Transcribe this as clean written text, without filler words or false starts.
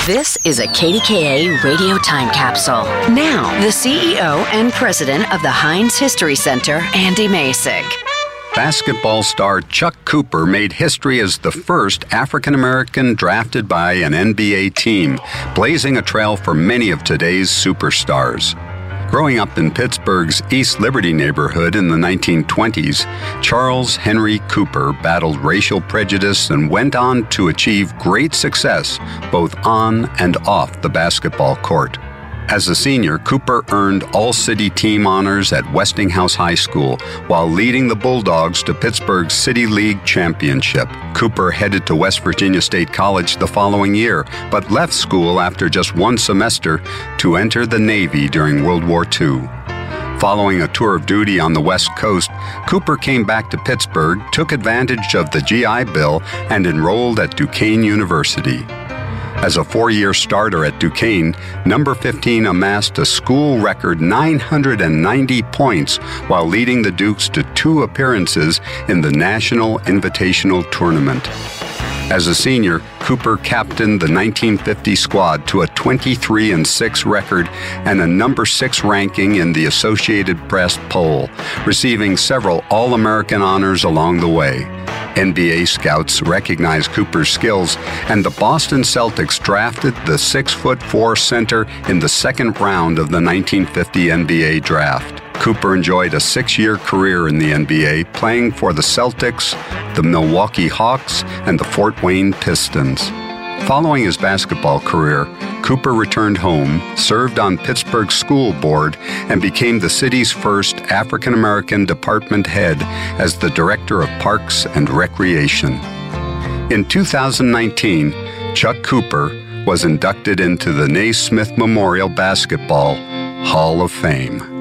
This is a KDKA radio time capsule. Now, the CEO and president of the Heinz History Center, Andy Masich. Basketball star Chuck Cooper made history as the first African-American drafted by an NBA team, blazing a trail for many of today's superstars. Growing up in Pittsburgh's East Liberty neighborhood in the 1920s, Charles Henry Cooper battled racial prejudice and went on to achieve great success both on and off the basketball court. As a senior, Cooper earned All-City team honors at Westinghouse High School while leading the Bulldogs to Pittsburgh's City League championship. Cooper headed to West Virginia State College the following year, but left school after just one semester to enter the Navy during World War II. Following a tour of duty on the West Coast, Cooper came back to Pittsburgh, took advantage of the GI Bill, and enrolled at Duquesne University. As a four-year starter at Duquesne, number 15 amassed a school record 990 points while leading the Dukes to 2 appearances in the National Invitational Tournament. As a senior, Cooper captained the 1950 squad to a 23-6 record and a number 6 ranking in the Associated Press poll, receiving several All-American honors along the way. NBA scouts recognized Cooper's skills, and the Boston Celtics drafted the 6'4" center in the second round of the 1950 NBA draft. Cooper enjoyed a 6-year career in the NBA, playing for the Celtics, the Milwaukee Hawks, and the Fort Wayne Pistons. Following his basketball career, Cooper returned home, served on Pittsburgh's school board, and became the city's first African-American department head as the Director of Parks and Recreation. In 2019, Chuck Cooper was inducted into the Naismith Memorial Basketball Hall of Fame.